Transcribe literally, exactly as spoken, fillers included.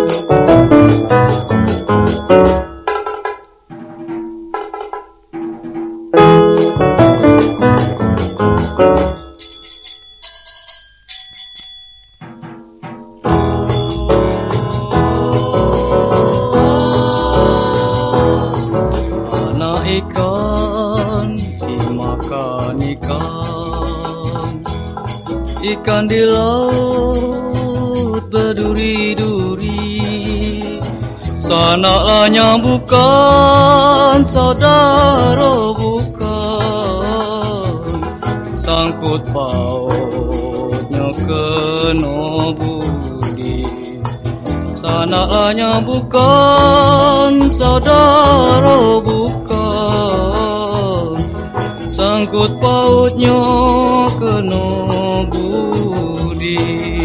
Anak ikan dimakan ikan, ikan di laut berduri-duri. Sanaknya bukan saudara, bukan sangkut pautnya kena budi. Sanaknya bukan saudara, bukan sangkut pautnya kena budi.